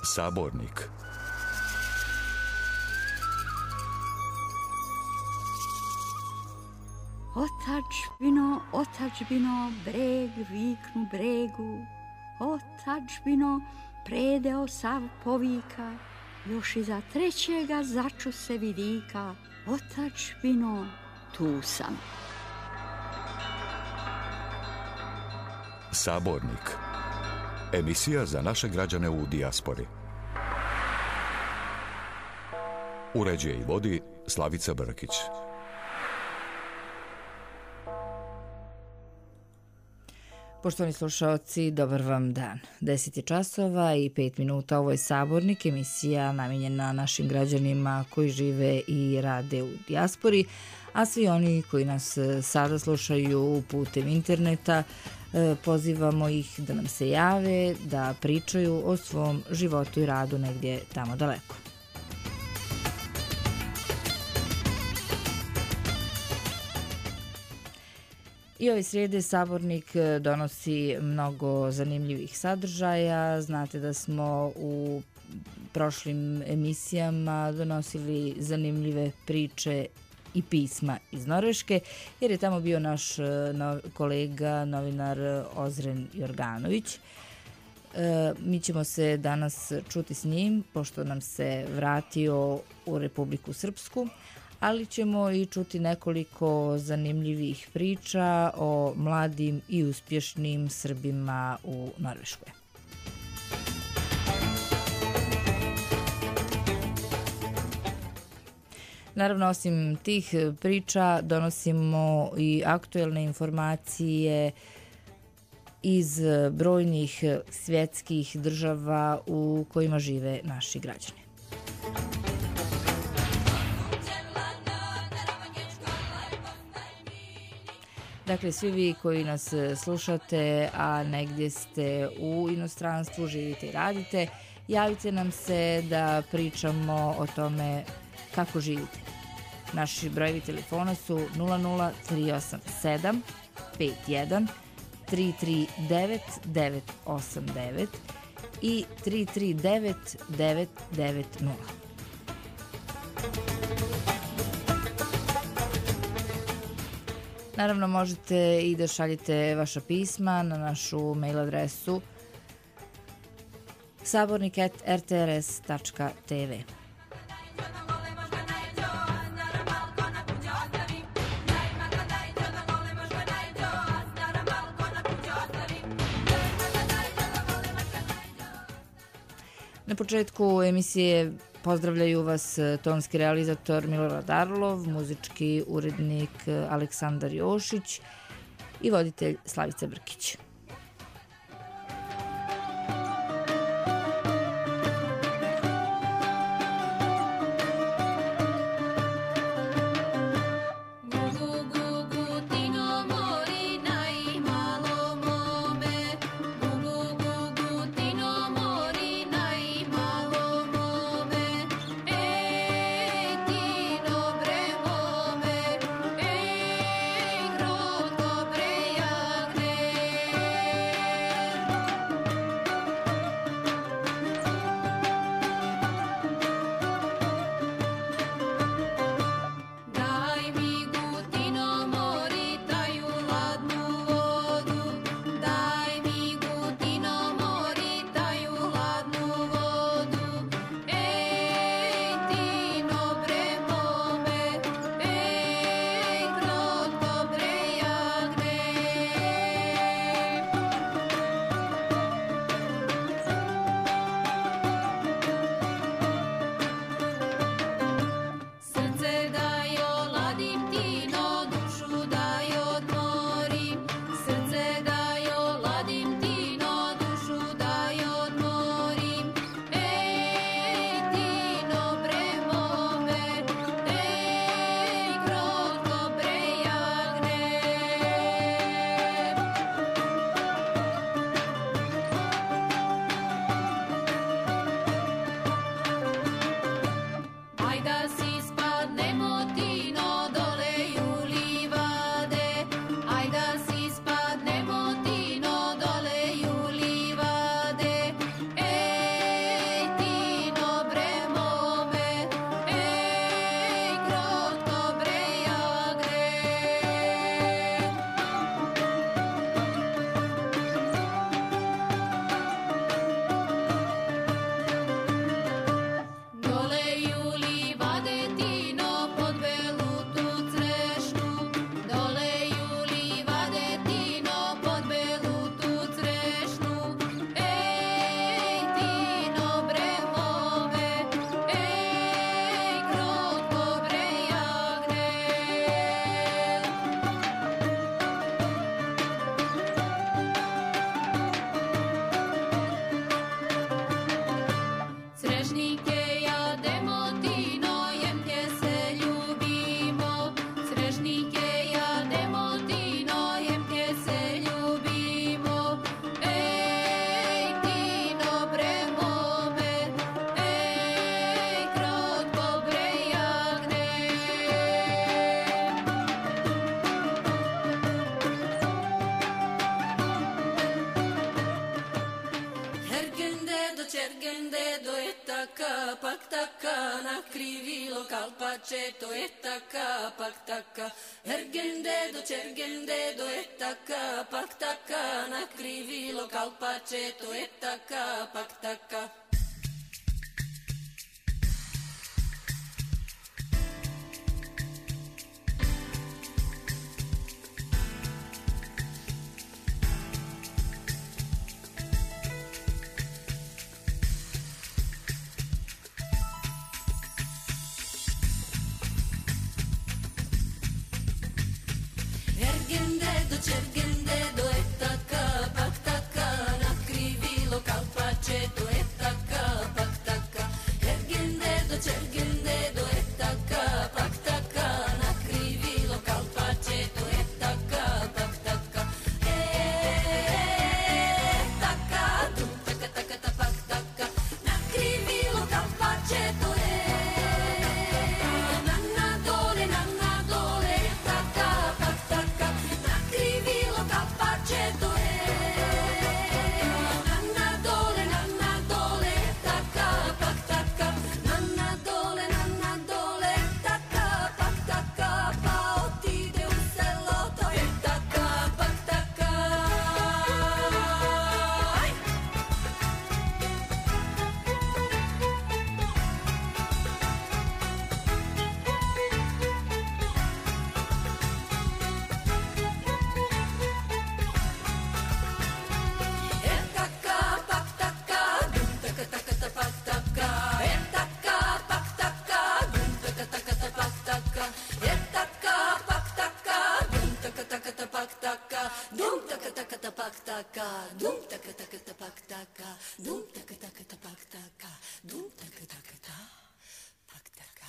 Sabornik. Otadžbino, otadžbino, breg viknu bregu, otadžbino, predeo sav povika, još iza trećega začu se vidika, otadžbino, tu sam. Sabornik. Emisija za naše građane u dijaspori. Uređuje i vodi Slavica Brkić. Poštovani slušaoci, dobar vam dan. 10 je časova i 5 minuta. Ovo je Sabornik, emisija namijenjena našim građanima koji žive i rade u dijaspori, a svi oni koji nas sada slušaju putem interneta, pozivamo ih da nam se jave, da pričaju o svom životu i radu negdje tamo daleko. I ove srijede Sabornik donosi mnogo zanimljivih sadržaja. Znate da smo u prošlim emisijama donosili zanimljive priče i pisma iz Norveške, jer je tamo bio naš kolega, novinar Ozren Jorganović. Mi ćemo se danas čuti s njim, pošto nam se vratio u Republiku Srpsku, ali ćemo i čuti nekoliko zanimljivih priča o mladim i uspješnim Srbima u Norveškoj. Naravno, osim tih priča, donosimo i aktuelne informacije iz brojnih svjetskih država u kojima žive naši građani. Dakle, svi vi koji nas slušate, a negdje ste u inostranstvu, živite i radite, javite nam se da pričamo o tome kako živite. Naši brojevi telefona su 00 387 51 339 989 i 339 990. Naravno, možete i da šaljete vaša pisma na našu mail adresu sabornik@rtrs.tv. Na početku emisije pozdravljaju vas tonski realizator Milorad Arlov, muzički urednik Aleksandar Jošić i voditelj Slavica Brkić. Ej, Ceto e tacca, pac tacca, ergendedo, cergendedo e tacca, pac tacca, nacrivilo, calpaceto e tacca, pac tacca. Cergendedo e tacca, pac tacca, nacrivilo, calpaceto e tacca, pac tacca, ergendedo, cergendedo e tacca, pac tacca, nacrivilo, calpaceto e tacca, pac tacca, tacca, dum tacca tacca pac tacca, nacrivilo, calpaceto nannadole, tacca, pac tacca. Ceto nannadole, tacca, pac tacca, nannadole, tacca, pac tacca, paotti de un sellotto e tacca, pac tacca. Dum taka taka tapak taka, dum taka taka tapak taka, dum taka taka tapak taka, dum taka taka ta, pak taka.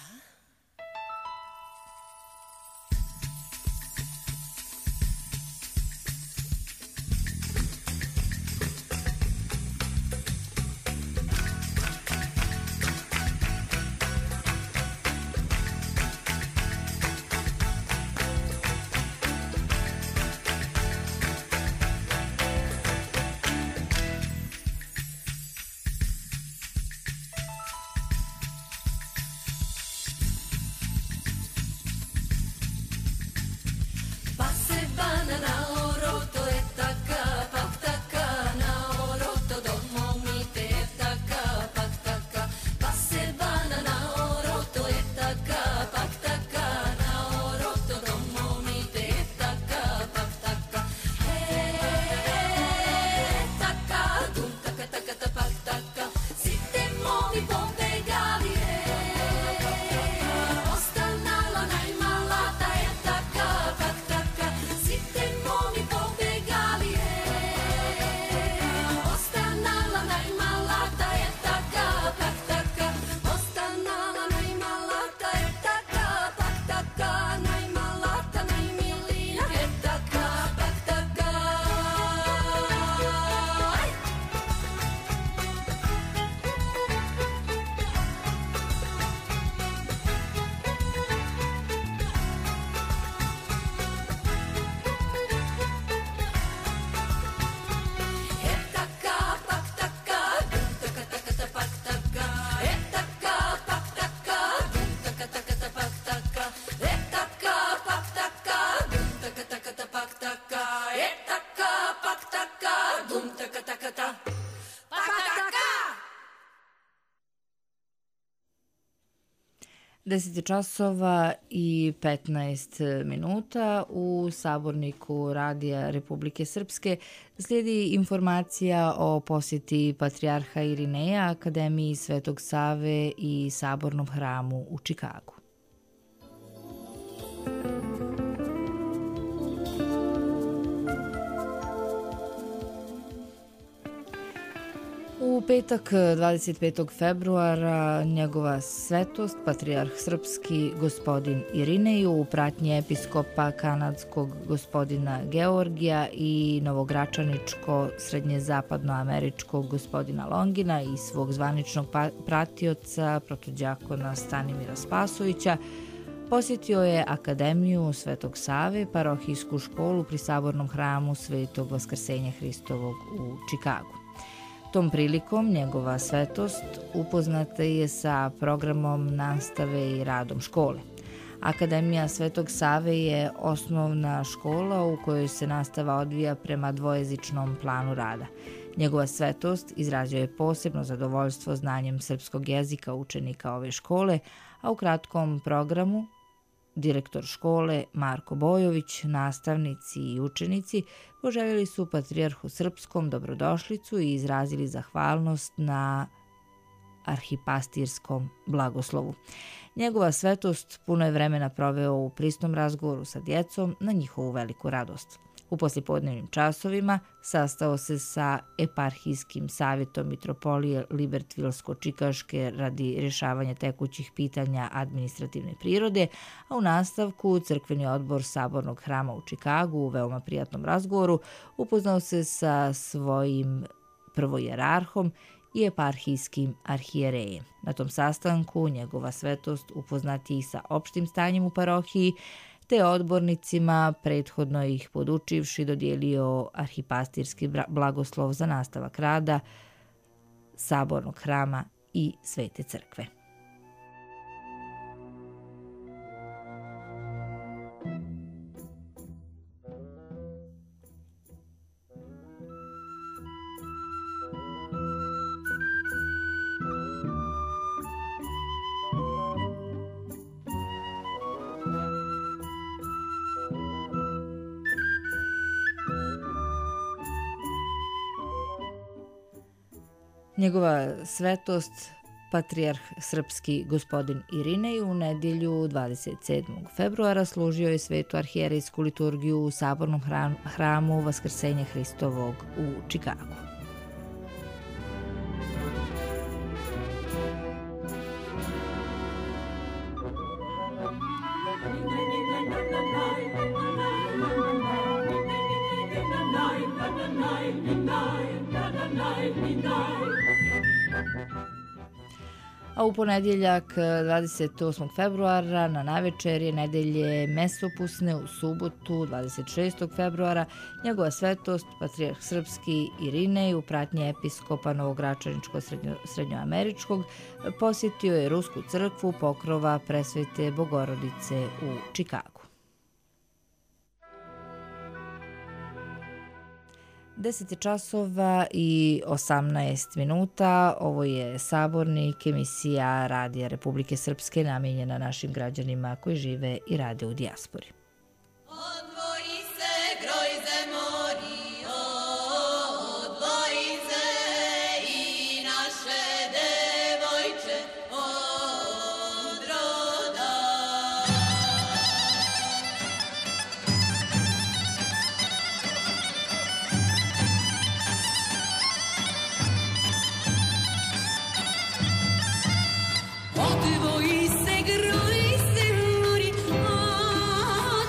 takata, pakataka. 10 časova i 15 minuta u Saborniku Radija Republike Srpske slijedi informacija o posjeti Patrijarha Irineja Akademiji Svetog Save i Sabornom hramu u Čikagu. U U petak 25. februara njegova svetost, patrijarh srpski gospodin Irinej u pratnji episkopa kanadskog gospodina Georgija i novogračaničko srednjezapadnoameričkog gospodina Longina i svog zvaničnog pratioca protodjakona Stanimira Spasovića posjetio je Akademiju Svetog Save, parohijsku školu pri Sabornom hramu Svetog Vaskrsenja Hristovog u Čikagu. Tom prilikom njegova svetost upoznata je sa programom nastave i radom škole. Akademija Svetog Save je osnovna škola u kojoj se nastava odvija prema dvojezičnom planu rada. Njegova svetost izrazio je posebno zadovoljstvo znanjem srpskog jezika učenika ove škole, a u kratkom programu direktor škole Marko Bojović, nastavnici i učenici poželjeli su patrijarhu srpskom dobrodošlicu i izrazili zahvalnost na arhipastirskom blagoslovu. Njegova svetost puno je vremena proveo u prisnom razgovoru sa djecom na njihovu veliku radost. U poslijepodnevnim časovima sastao se sa eparhijskim savjetom mitropolije Libertvilsko-Čikaške radi rješavanja tekućih pitanja administrativne prirode, a u nastavku crkveni odbor Sabornog hrama u Čikagu u veoma prijatnom razgovoru upoznao se sa svojim prvojerarhom i eparhijskim arhijerejem. Na tom sastanku njegova svetost upoznat je i sa opštim stanjem u parohiji, te odbornicima, prethodno ih podučivši, dodijelio arhipastirski blagoslov za nastavak rada Sabornog hrama i Svete crkve. Njegova svetost, patrijarh srpski gospodin Irinej, u nedjelju 27. februara služio je svetu arhijerejsku liturgiju u Sabornom hramu Vaskrsenja Hristovog u Čikagu. A u ponedjeljak 28. februara na navečerje nedelje mesopusne u subotu 26. februara njegova svetost, patrijarh srpski Irinej u pratnji episkopa novogračaničko-srednjoameričkog posjetio je Rusku crkvu pokrova Presvete Bogorodice u Čikagu. 10 časova i 18 minuta. Ovo je Sabornik, emisija Radija Republike Srpske namijenjena našim građanima koji žive i rade u dijaspori. Odvoji se grojze morio, odvoji se i naše devojče od roda. Odvoji se grojze mori,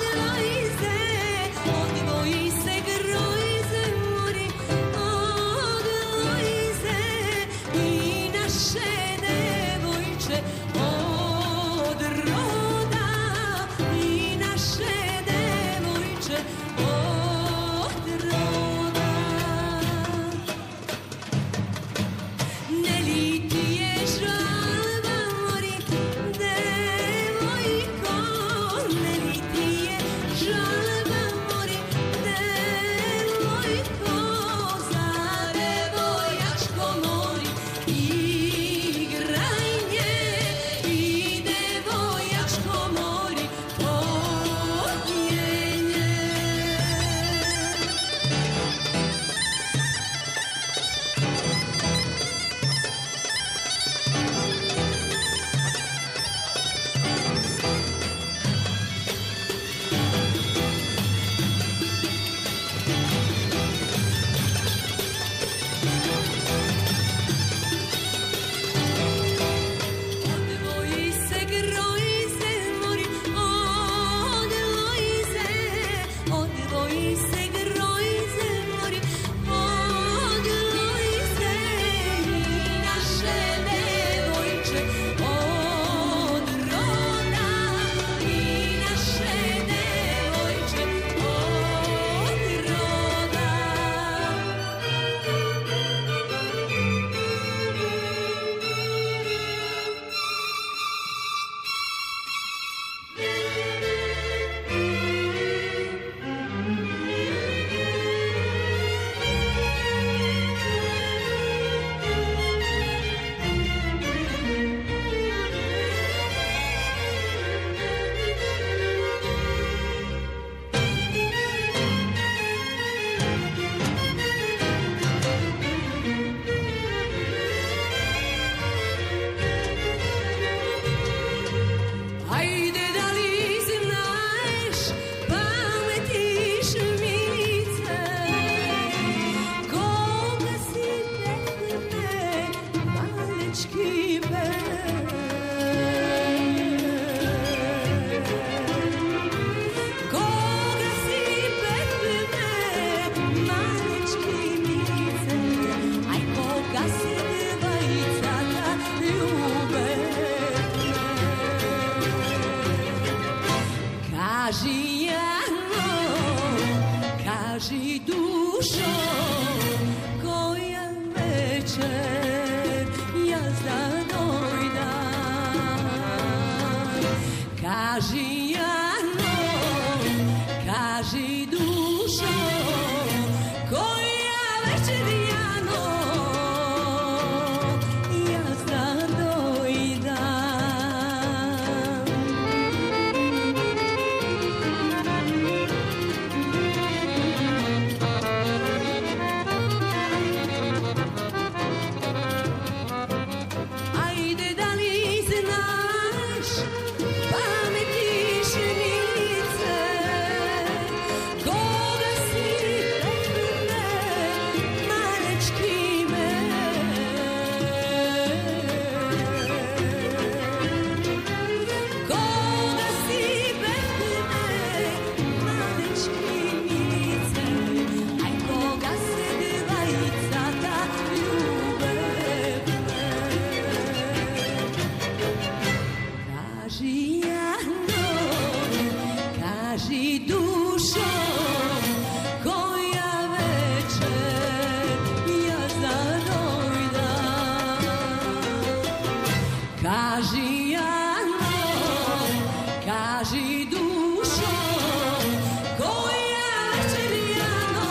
Kaži Jano, kaži dušo, koja večer Jano, ja znam dojdam. Ajde da li znaš pameti šenice, koga si pekne, manečki me. Koga si pekne, manečki milice, aj koga se dvajica tak ljube. Kaži Jano, kaži dušo, koja večer ja zadojdam. Kaži Jano, kaži dušo, koja večer Jano,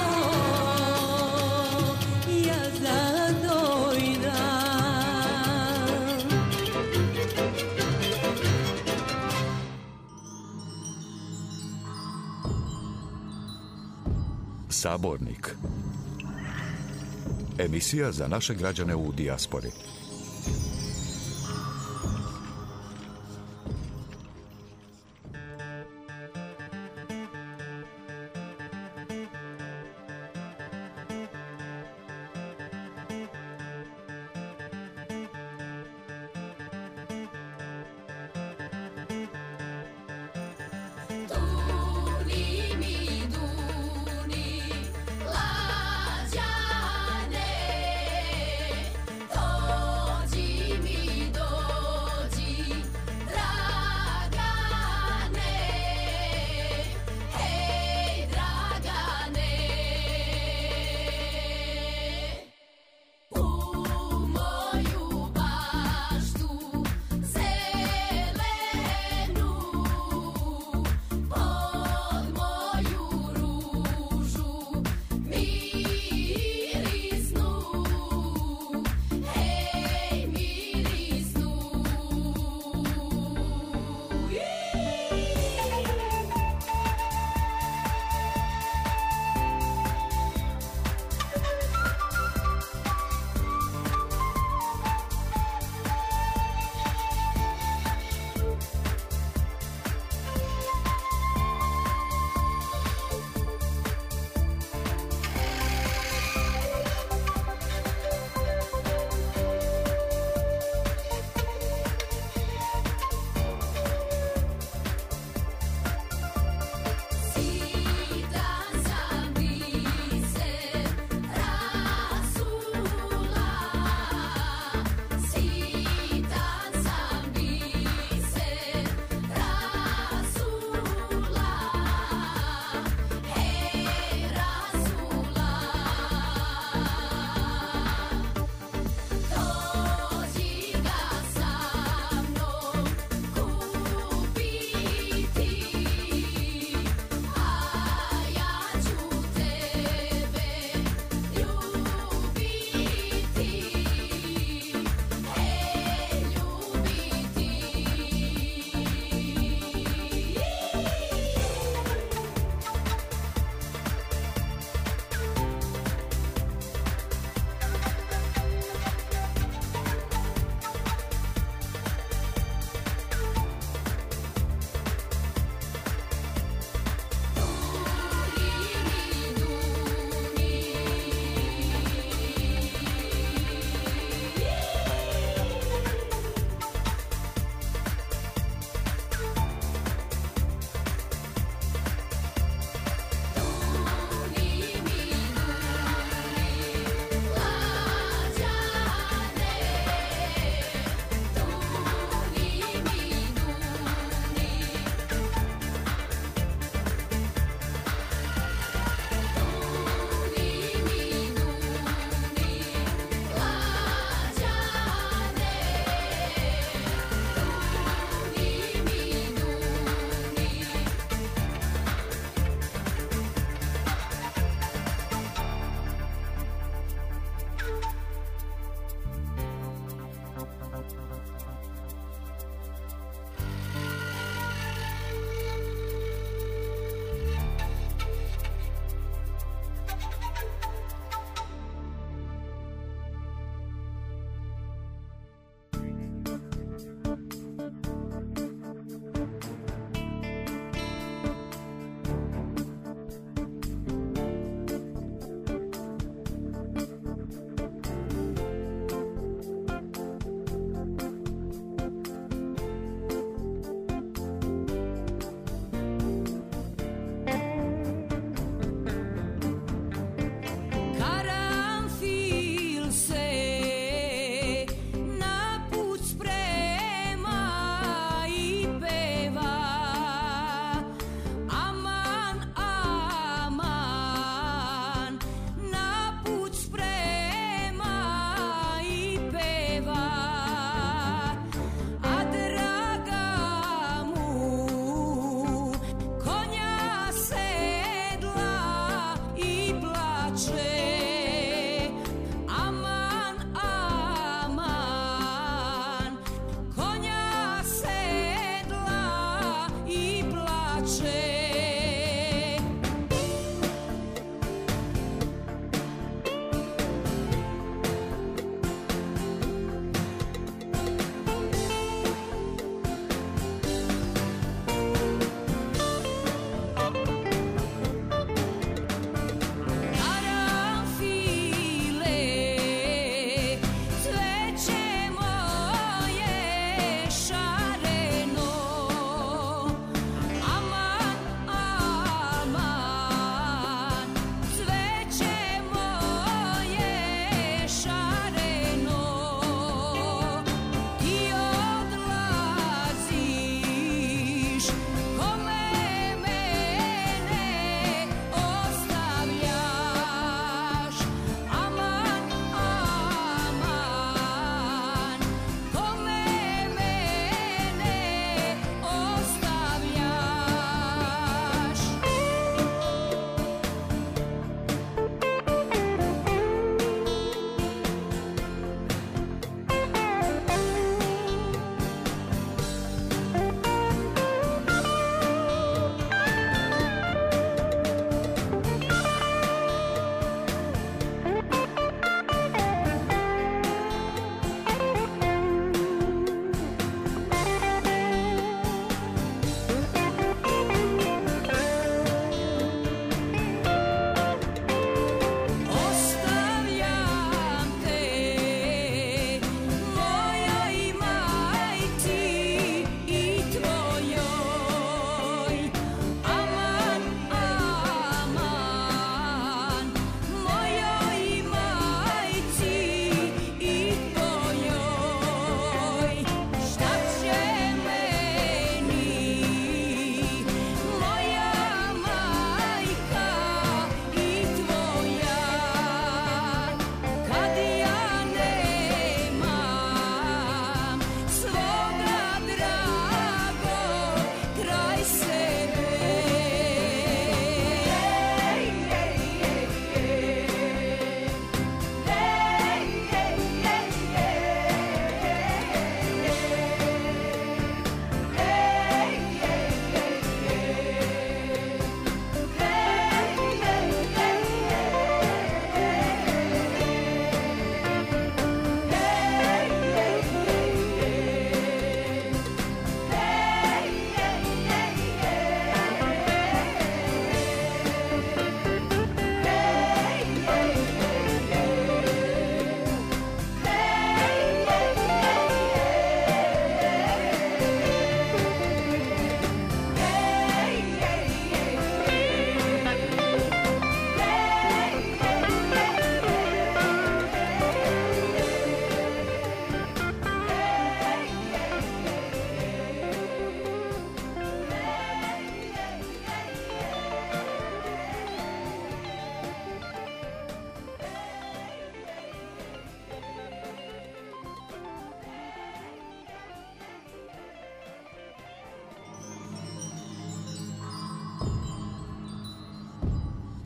ja zadojdam. Sabornik. Emisija za naše građane u dijaspori. Duni mi duni, lađane, to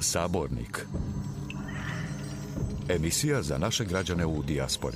Sabornik. Emisija za naše građane u dijaspori.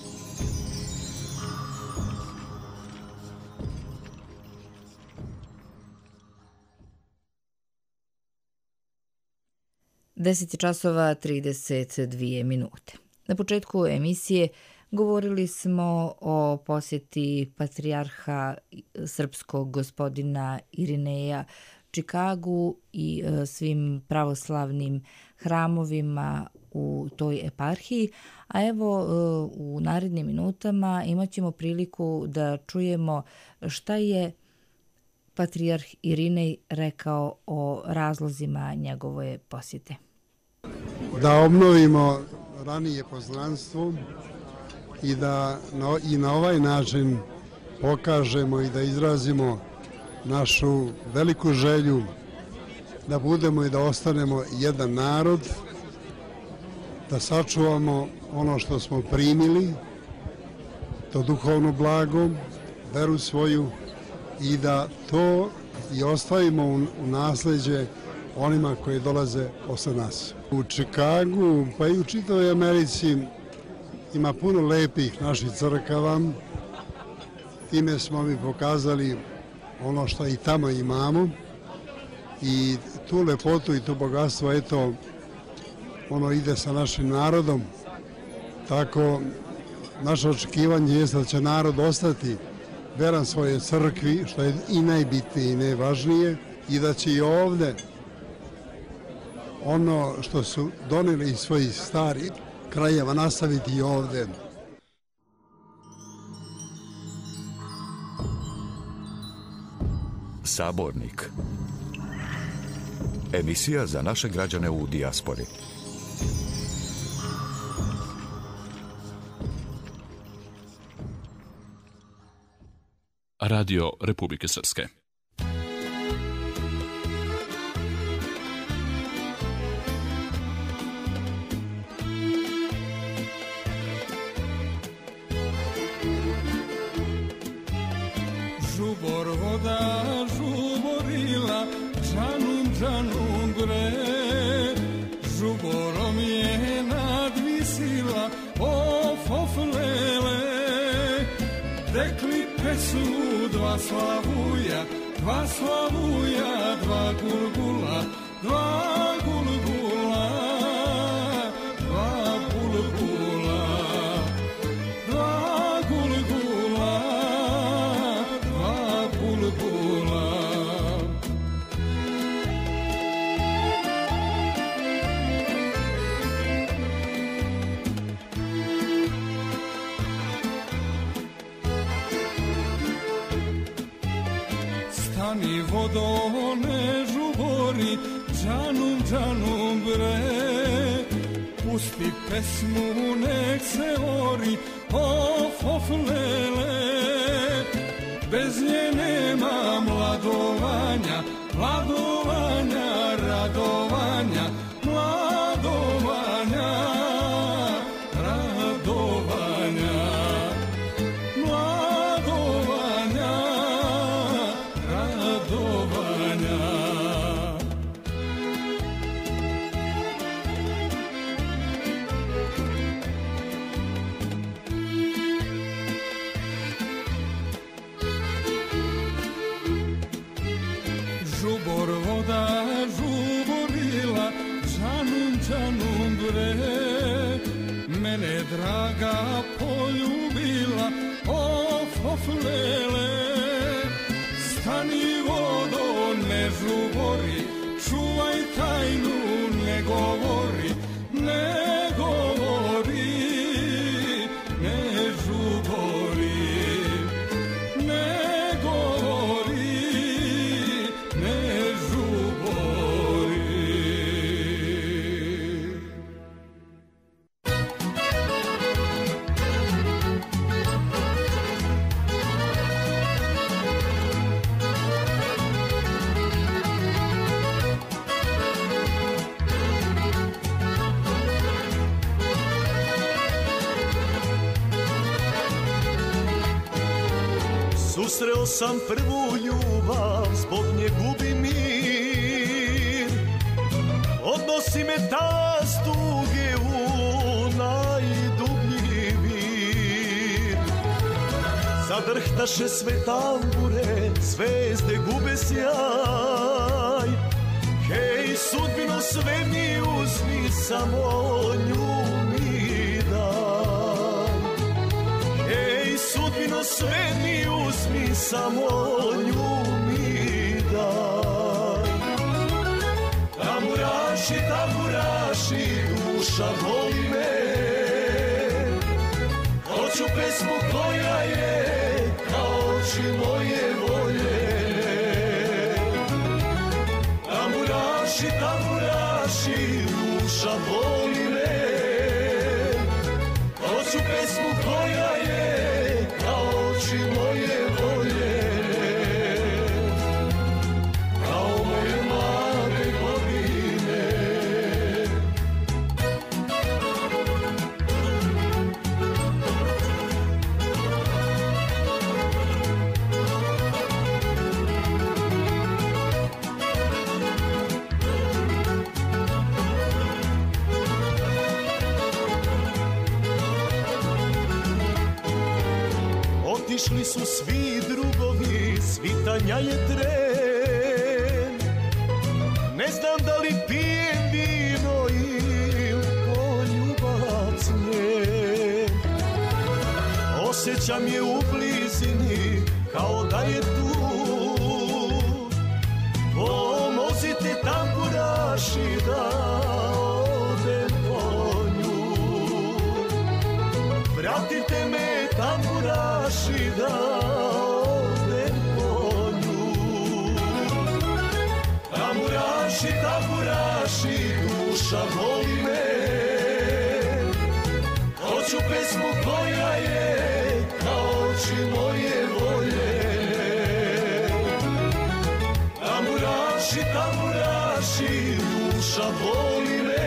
Deset časova 32 minute. Na početku emisije govorili smo o posjeti patrijarha srpskog gospodina Irineja Čikagu i svim pravoslavnim hramovima u toj eparhiji, a evo u narednim minutama imat ćemo priliku da čujemo šta je patrijarh Irinej rekao o razlozima njegove posjete. Da obnovimo ranije poznanstvo i da na ovaj način pokažemo i da izrazimo našu veliku želju da budemo i da ostanemo jedan narod, da sačuvamo ono što smo primili, to duhovno blago, veru svoju i da to i ostavimo u nasleđe onima koji dolaze posle nas. U Čikagu, pa i u čitavoj Americi ima puno lepih naših crkava. Time smo mi pokazali ono što i tamo imamo i tu lepotu i to bogatstvo, eto, ono ide sa našim narodom. Tako, naše očekivanje je da će narod ostati veran svoje crkvi, što je i najbitnije i najvažnije, i da će i ovde ono što su doneli iz svojih starih krajeva nastaviti i ovde. Sabornik. Emisija za naše građane u dijaspori. Radio Republike Srpske. Žubor voda žuborila, džanum, džanum bre, žuborom je nadvisila, of lele, dekli pesu dva slavuja, dva gulgula, dva gulgula, dva bulgula, dva gulgula, dva bulgula. Stani vodo ne žubori, džanum, džanum bre, pusti pesmu nek se ori, of lele, bez nje nema mladovanja, mladovanja, radovanja, mladovanja, radovanja, mladovanja, radovanja. Žubor voda žuborila, džanum, džanum bre, mene draga poljubila, of lele, stani vodo ne žubori, čuvaj tajnu, ne govori, ne govori, ne žubori, ne govori, ne žubori. Susreo sam prvu ljubav, zbog nje gubim mir. odnosi me talas tuge u najdublji vir. Zadrhtaše sve tambure, zvezde gube sjaj. Hej, sudbino sve mi uzmi, samo nju mi daj. Hej, sudbino sve mi uzmi, samo nju mi daj. Tamburaši, tamburaši, duša voli me. Hoću pesmu koja je kao oči moje voljene. Tamburaši, tamburaši, duša voli me. Hoću pesmu koja je kao oči moje voljene. Kao moje mlade godine. Otišli su svi drugovi, svitanja je tren. Ne znam da li pijem vino ili poljubac njen. Osjećam je u blizini kao da je tu. Pomozite tamburaši da odem po nju. Vratite me tamburaši da odem po nju. Tamburaši, tamburaši, duša voli me. Hoću pesmu koja je kao oči moje voljene. Tamburaši, tamburaši, duša voli me.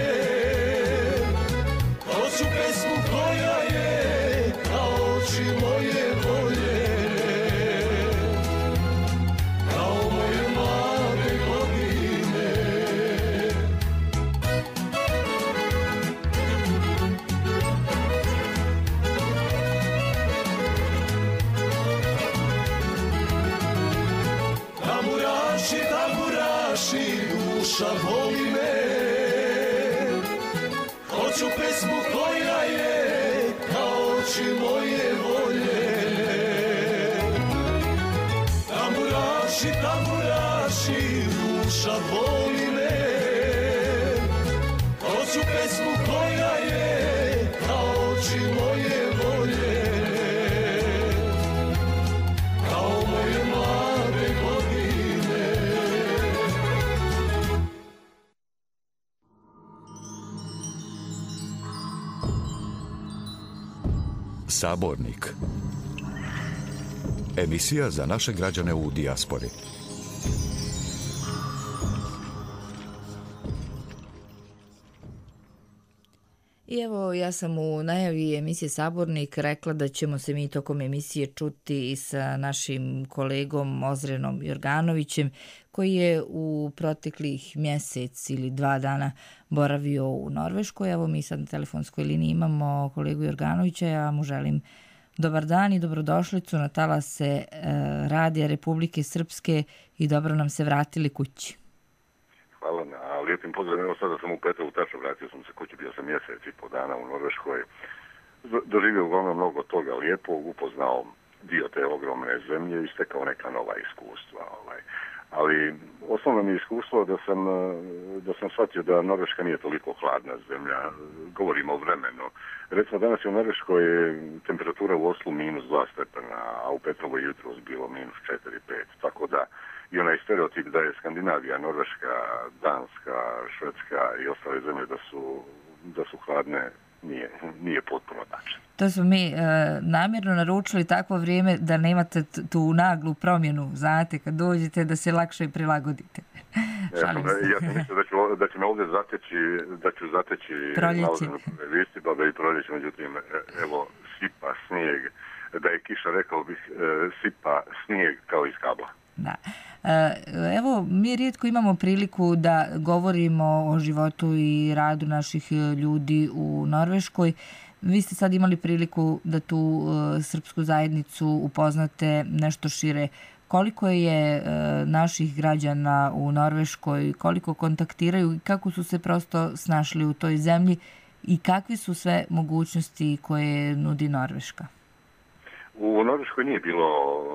Hoću pesmu koja je kao oči moje voljene. Kao moje mlade godine. Tamburaši, tamburaši, duša voli me. Hoću pesmu koja je kao oči moje voljene. Tamburaši, tamburaši, duša voli me. Hoću pesmu koja je kao oči moje voljene. Kao moje mlade godine. Sabornik. Emisija za naše građane u dijaspori. I evo, ja sam u najavi emisije Sabornik rekla da ćemo se mi tokom emisije čuti i sa našim kolegom Ozrenom Jorganovićem, koji je u proteklih mjesec ili 2 dana boravio u Norveškoj. Evo, mi sad na telefonskoj liniji imamo kolegu Jorganovića, ja mu želim dobar dan i dobrodošlicu na talase Radija Republike Srpske i dobro nam se vratili kući. Hvala na lijepim pozdravim. Evo sada sam u Petrovu, tačno vratio sam se kući, bio sam mjesec i po dana u Norveškoj. Doživio uglavnom mnogo toga lijepog, upoznao dio te ogromne zemlje i stekao neka nova iskustva. Ali osnovno mi je iskustvo da sam shvatio da Norveška nije toliko hladna zemlja. Govorimo o vremenu. Recimo danas je u Norveškoj temperatura u Oslu -2 stepena, a u Petrovu jutros bilo -4-5. Tako da i onaj stereotip da je Skandinavija, Norveška, Danska, Švedska i ostale zemlje da su hladne nije potpuno tačno. To smo mi namjerno naručili takvo vrijeme da nemate tu naglu promjenu, znate, kad dođete da se lakše prilagodite. Ja sam mislio da će me ovdje zateći nalazenu listibabe i proljeće, međutim, evo, sipa snijeg, da je kiša, rekao bih, sipa snijeg kao iz kabla. Da. Evo, mi rijetko imamo priliku da govorimo o životu i radu naših ljudi u Norveškoj. Vi ste sad imali priliku da tu srpsku zajednicu upoznate nešto šire. Koliko je naših građana u Norveškoj, koliko kontaktiraju i kako su se prosto snašli u toj zemlji i kakve su sve mogućnosti koje nudi Norveška? U Norveškoj nije bilo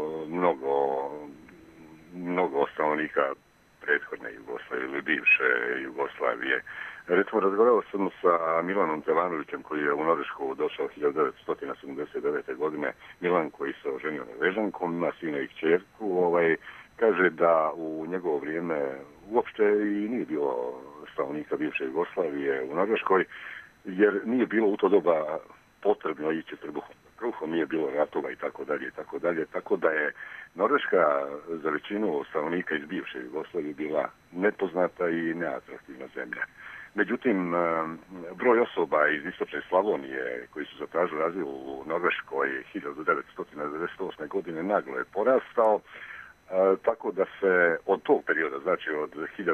mnogo stanovnika prethodne Jugoslavije ili bivše Jugoslavije. Recimo, razgovarao sam sa Milanom Tevanovićem koji je u Norvešku došao 1979. godine. Milan koji se oženio Norvežankom, ima sina i kćerku, kaže da u njegovo vrijeme uopšte i nije bilo stanovnika bivše Jugoslavije u Norveškoj, jer nije bilo u to doba potrebno ići trbuhom kruhom, nije bilo ratova i tako dalje, tako da je Norveška za većinu stanovnika iz bivše Jugoslavije bila nepoznata i neatraktivna zemlja. Međutim, broj osoba iz istočne Slavonije koji su zatražili azil u Norveškoj 1998. godine naglo je porastao, tako da se od tog perioda, znači od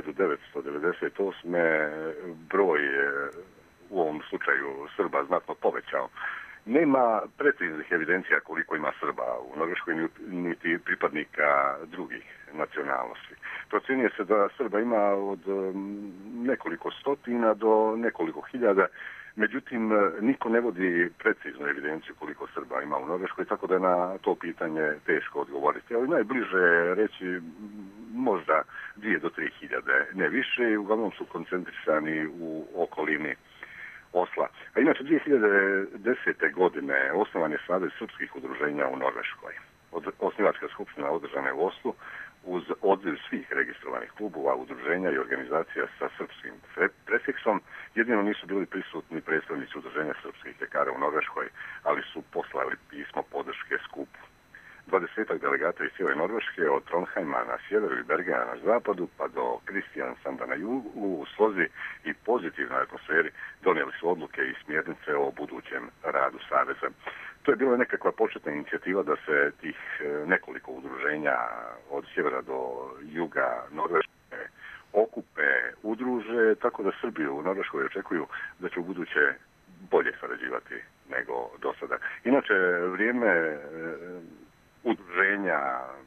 1998. broj u ovom slučaju Srba znatno povećao. Nema preciznih evidencija koliko ima Srba u Norveškoj, niti pripadnika drugih nacionalnosti. Procjenjuje se da Srba ima od nekoliko stotina do nekoliko hiljada, međutim niko ne vodi preciznu evidenciju koliko Srba ima u Norveškoj, tako da je na to pitanje teško odgovoriti. Ali najbliže reći možda 2 do 3 hiljade, ne više, i uglavnom su koncentrisani u okolini Osla. A inače, 2010. godine osnovan je Savez srpskih udruženja u Norveškoj. Osnivačka skupština održana je u Oslu uz odziv svih registrovanih klubova, udruženja i organizacija sa srpskim prefiksom. Jedino nisu bili prisutni predstavnici udruženja srpskih ljekara u Norveškoj, ali su poslali pismo podrške skupu. 20 delegata iz cijele Norveške, od Trondheima na sjeveru i Bergena na zapadu, pa do Kristiansanda na jugu, u slozi i pozitivnoj atmosferi donijeli su odluke i smjernice o budućem radu Saveza. To je bila nekakva početna inicijativa da se tih nekoliko udruženja od sjevera do juga Norveške okupe, udruže, tako da Srbi u Norveškoj očekuju da će u buduće bolje sarađivati nego do sada. Inače, vrijeme udruženja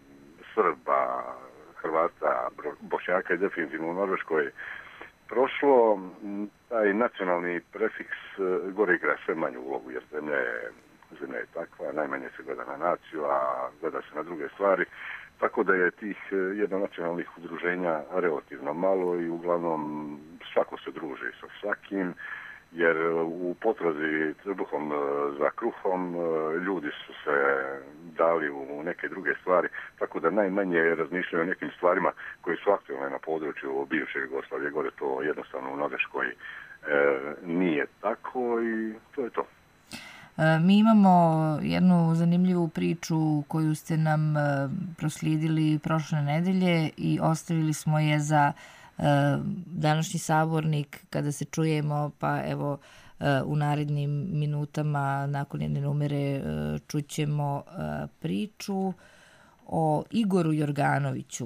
Srba, Hrvata, Bošnjaka i definitivno u Norveškoj prošlo. Taj nacionalni prefiks gore igra sve manju ulogu, jer zemlja je takva, najmanje se gleda na naciju, a gleda se na druge stvari, tako da je tih jednonacionalnih udruženja relativno malo i uglavnom svako se druži sa svakim, jer u potrazi trbuhom za kruhom ljudi su se dali u neke druge stvari, tako da najmanje razmišljaju o nekim stvarima koji su aktualne na području bivše Jugoslavije. Gore to jednostavno u Norveškoj nije tako i to je to. Mi imamo jednu zanimljivu priču koju ste nam proslijedili prošle nedelje i ostavili smo je za današnji sabornik kada se čujemo, pa evo u narednim minutama nakon jedne numere čućemo priču o Igoru Jorganoviću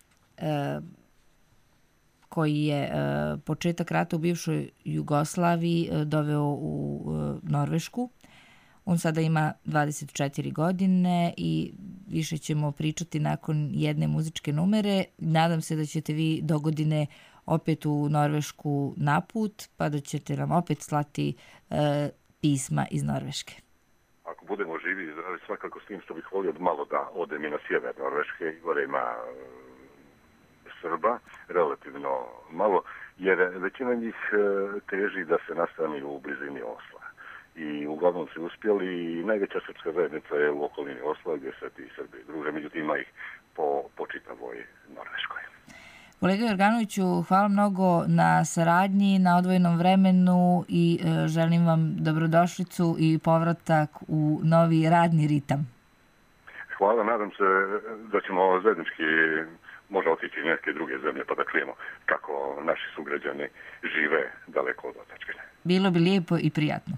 koji je početak rata u bivšoj Jugoslaviji doveo u Norvešku. On sada ima 24 godine i više ćemo pričati nakon jedne muzičke numere. Nadam se da ćete vi dogodine opet u Norvešku na put, pa da ćete nam opet slati pisma iz Norveške. Ako budemo živi, svakako s tim što bih volio malo da odem i na sjever Norveške, i gore ima Srba, relativno malo, jer većina njih teži da se nastani u blizini Osla. I uglavnom su uspjeli i najveća srpska zajednica je u okolini Osla gdje se ti Srbi druže, međutim ima ih po čitavoj Norveškoj. Kolega Jorganoviću, hvala mnogo na saradnji, na odvojenom vremenu i želim vam dobrodošlicu i povratak u novi radni ritam. Hvala, nadam se da ćemo zajednički možda otići u neke druge zemlje pa da čujemo kako naši sugrađani žive daleko od otadžbine. Bilo bi lijepo i prijatno.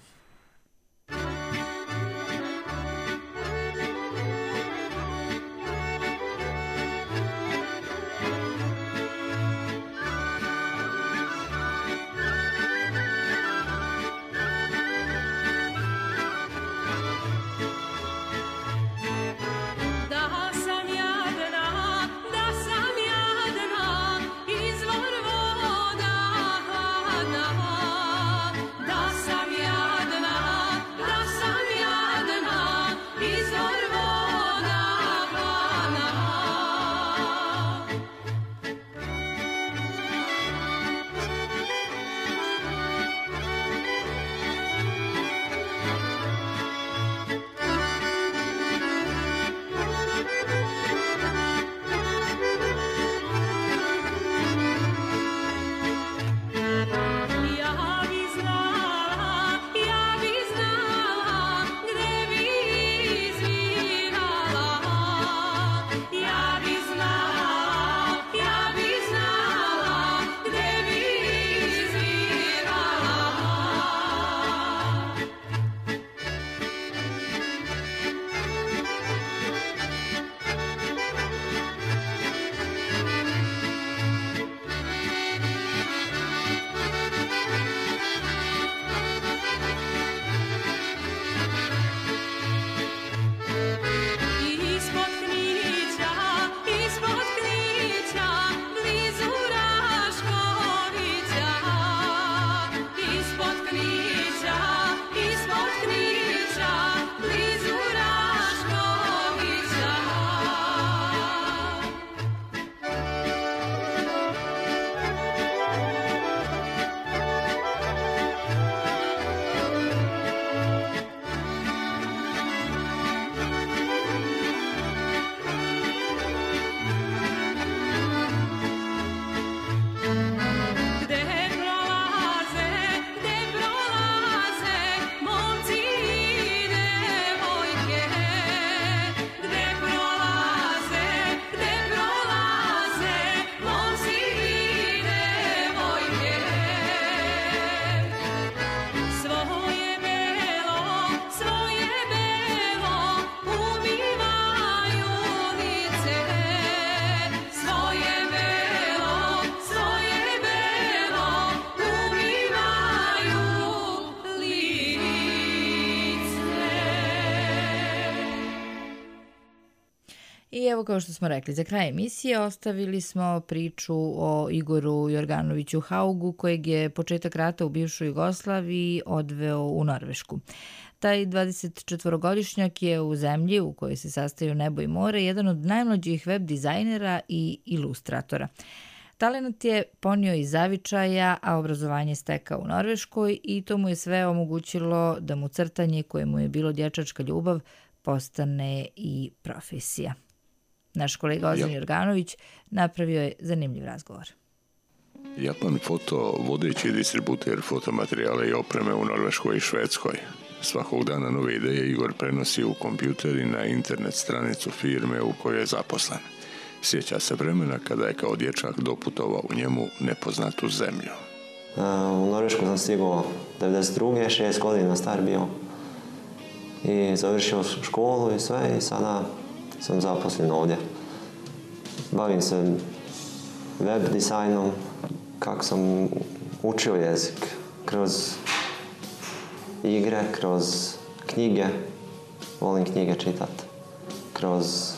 evo kao što smo rekli, za kraj emisije ostavili smo priču o Igoru Jorganoviću Haugu, kojeg je početak rata u bivšoj Jugoslaviji odveo u Norvešku. Taj 24-godišnjak je u zemlji u kojoj se sastaju nebo i more jedan od najmlađih web dizajnera i ilustratora. Talenat je ponio iz zavičaja, a obrazovanje stekao u Norveškoj i to mu je sve omogućilo da mu crtanje, koje mu je bilo dječačka ljubav, postane i profesija. Naš kolega Ozan Jorganović napravio je zanimljiv razgovor. Japan Foto, vodeći distributer fotomaterijala i opreme u Norveškoj i Švedskoj. Svakog dana nove ideje Igor prenosi u kompjuter i na internet stranicu firme u kojoj je zaposlen. Sjeća se vremena kada je kao dječak doputovao u njemu nepoznatu zemlju. U Norvešku sam stigao 92. 6 godina star bio i završio školu i sve i sada sam zaposlen ovdje. Bavim se web dizajnom, kako sam učio jezik kroz igre, kroz knjige, volim knjige čitati, kroz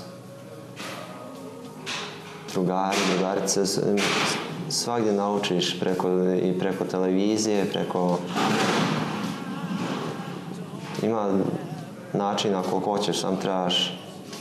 drugarice, svagdje naučiš preko televizije, ima načina koliko hoćeš, sam trebaš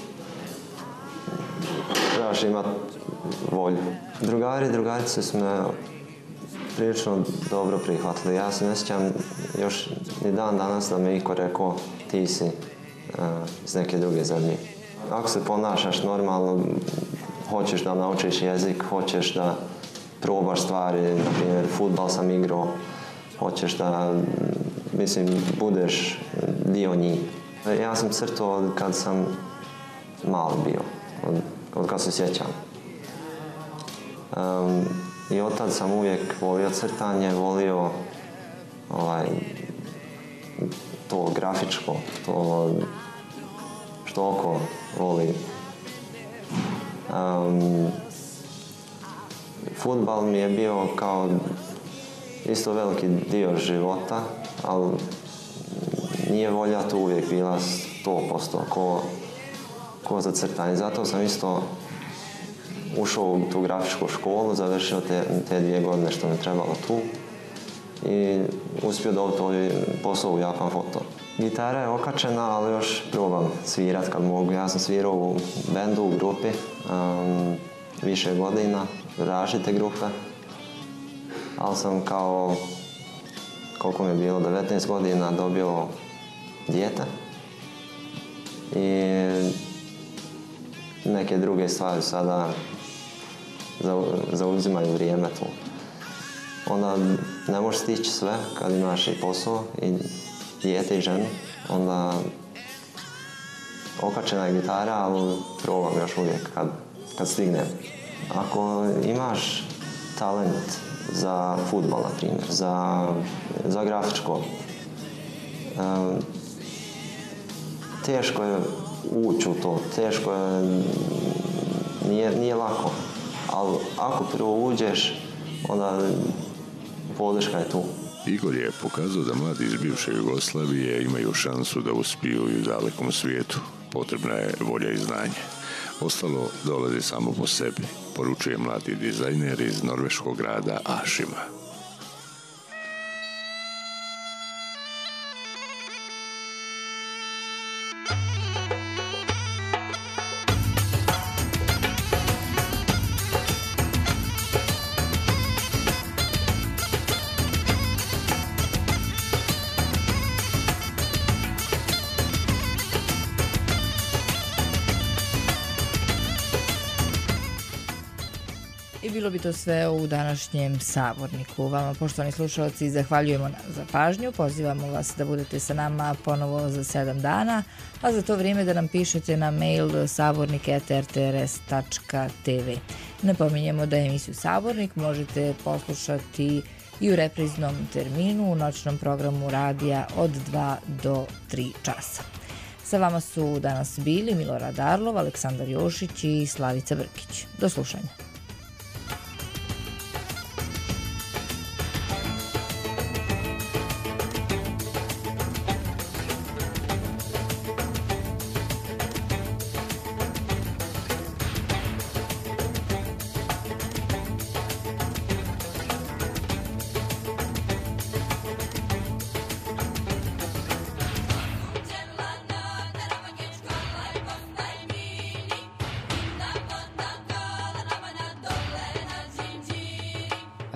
imati volju. Drugarice su me prilično dobro prihvatili. Ja se ne sjećam još ni dan danas da me iko rekao ti si iz neke druge zemlje. Ako se ponašaš normalno, hoćeš da naučiš jezik, hoćeš da probaš stvari, na primjer fudbal sam igrao, hoćeš da, budeš dio njih. Ja sam crtao od kad sam mal bio, od kad se sjećam. I od tad sam uvijek volio crtanje, volio to grafičko, to što oko voli. Fudbal mi je bio kao isto veliki dio života, ali nije volja tu uvijek bila 100% ko za crtanje. Zato sam isto ušao u tu grafičku školu, završio te 2 godine što mi je trebalo tu i uspio dobiti posao u Japan Foto. Gitara je okačena, ali još probam svirat kad mogu. Ja sam svirao u bendu, u grupi, više godina, različite grupe, ali sam kao, koliko mi je bilo, 19 godina dobio dijete i neke druge stvari sada zauzimaju vrijeme tu. Onda ne možeš stići sve kad imaš i posao i dijete i ženu, onda okačena je gitara, ali probam još uvijek kad stignem. Ako imaš talent za fudbal, na primjer, za grafičko, teško je ući u to, teško je, nije lako, ali ako prvo uđeš, onda podrška je tu. Igor je pokazao da mladi iz bivše Jugoslavije imaju šansu da uspiju i u dalekom svijetu. Potrebna je volja i znanje. Ostalo dolazi samo po sebi, poručuje mladi dizajner iz norveškog grada Ašima. Bilo bi to sve u današnjem Saborniku. Vama, poštovani slušalci, zahvaljujemo za pažnju. Pozivamo vas da budete sa nama ponovo za 7 dana, a za to vrijeme da nam pišete na mail sabornik@rtrs.tv. Napominjemo da emisiju Sabornik možete poslušati i u repriznom terminu u noćnom programu radija od 2 do 3 časa. Sa vama su danas bili Milorad Arlov, Aleksandar Jošić i Slavica Brkić. Do slušanja.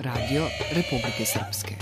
Radio Republike Srpske.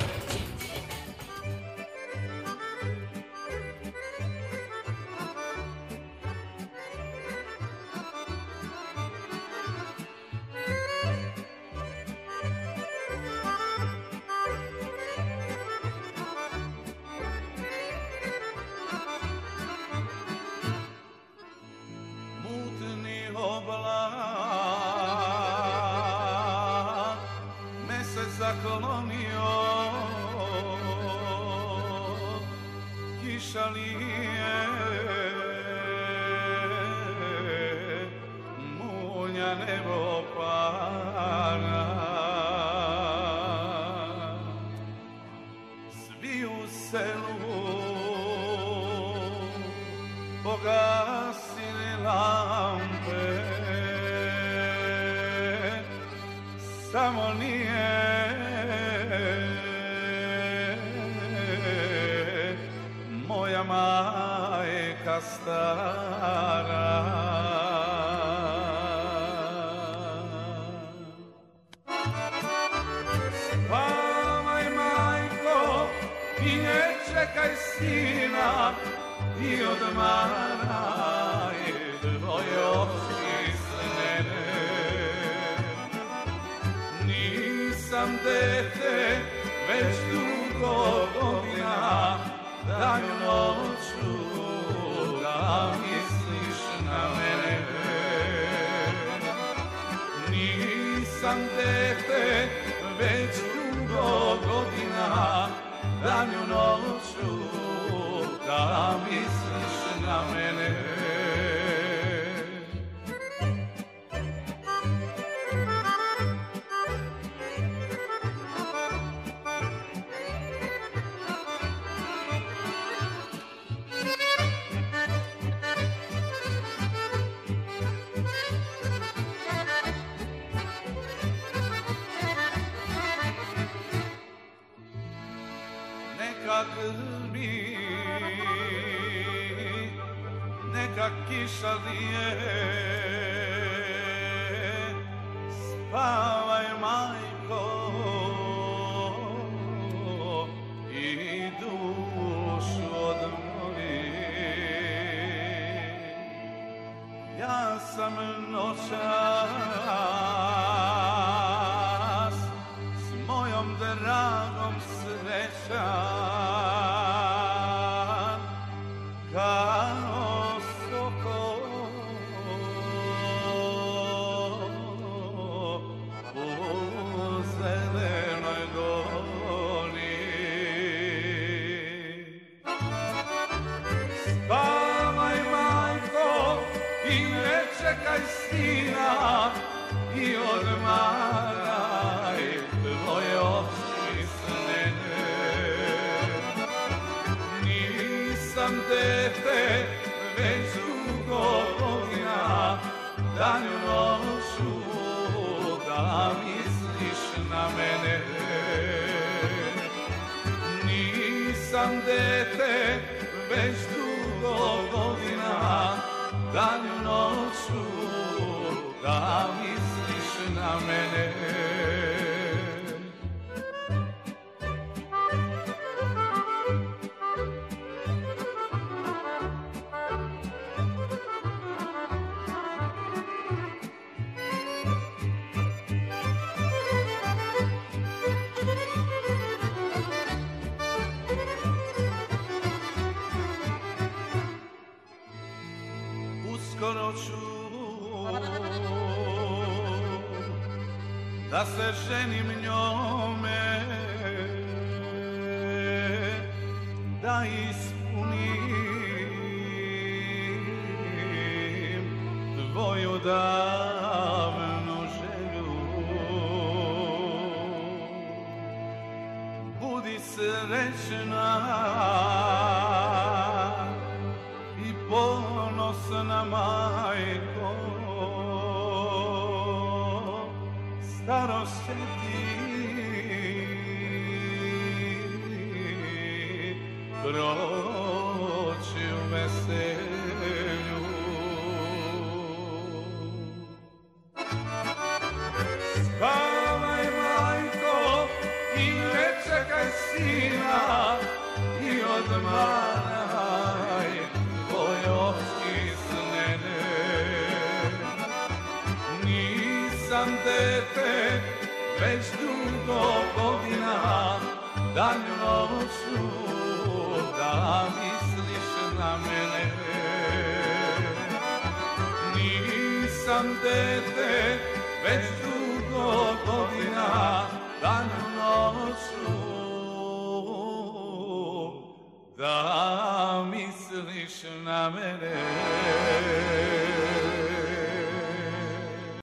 Da se ženim njome, da ispunim tvoju davnu želju. Budi srećna i ponosna majko, starost će ti proći u veselju. Spavaj, majko, Maraj, tvoj oči snene. Nisam dete, već dugo godina, dan noću da misliš na mene. Nisam dete, već dugo godina, dan noću da misliš na mene.